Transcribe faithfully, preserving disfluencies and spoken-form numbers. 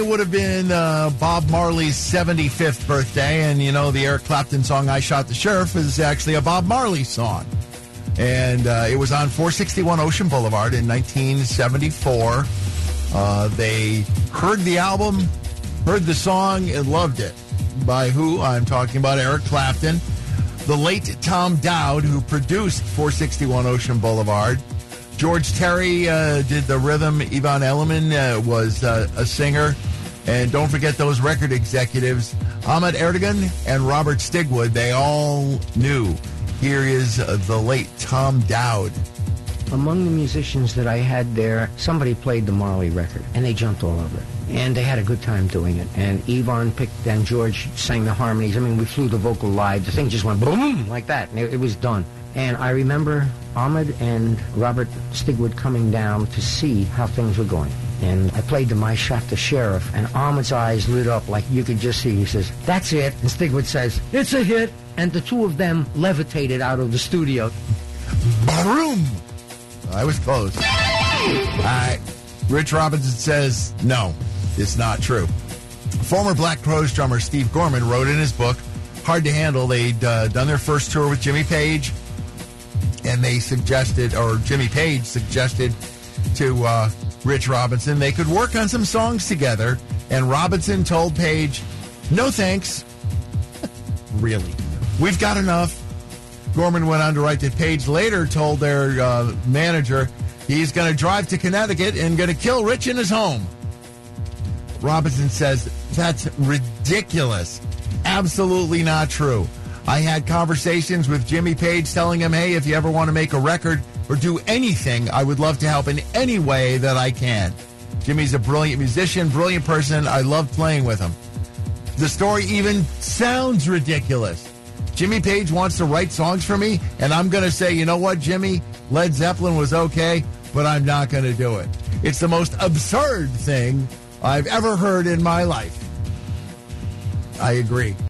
would have been uh, Bob Marley's seventy-fifth birthday, and you know the Eric Clapton song "I Shot the Sheriff" is actually a Bob Marley song, and uh, it was on four sixty-one Ocean Boulevard in nineteen seventy-four. Uh, they heard the album, heard the song, and loved it. By who? I'm talking about Eric Clapton. The late Tom Dowd, who produced four sixty-one Ocean Boulevard. George Terry uh, did the rhythm. Yvonne Elliman uh, was uh, a singer. And don't forget those record executives, Ahmet Ertegun and Robert Stigwood. They all knew. Here is uh, the late Tom Dowd. Among the musicians that I had there, somebody played the Marley record, and they jumped all over it. And they had a good time doing it. And Yvonne picked, and George sang the harmonies. I mean, we flew the vocal live. The thing just went boom, like that, and it, it was done. And I remember Ahmed and Robert Stigwood coming down to see how things were going. And I played them I Shot the Sheriff, and Ahmed's eyes lit up like you could just see. He says, "That's it." And Stigwood says, "It's a hit." And the two of them levitated out of the studio. Boom! I was close. All right. Rich Robinson says, no, it's not true. Former Black Crowes drummer Steve Gorman wrote in his book, Hard to Handle, they'd uh, done their first tour with Jimmy Page, and they suggested, or Jimmy Page suggested to uh, Rich Robinson they could work on some songs together, and Robinson told Page, no thanks. Really? We've got enough. Gorman went on to write that Page later told their uh, manager he's going to drive to Connecticut and going to kill Rich in his home. Robinson says, that's ridiculous. Absolutely not true. I had conversations with Jimmy Page telling him, hey, if you ever want to make a record or do anything, I would love to help in any way that I can. Jimmy's a brilliant musician, brilliant person. I love playing with him. The story even sounds ridiculous. Jimmy Page wants to write songs for me, and I'm going to say, you know what, Jimmy? Led Zeppelin was okay, but I'm not going to do it. It's the most absurd thing I've ever heard in my life. I agree.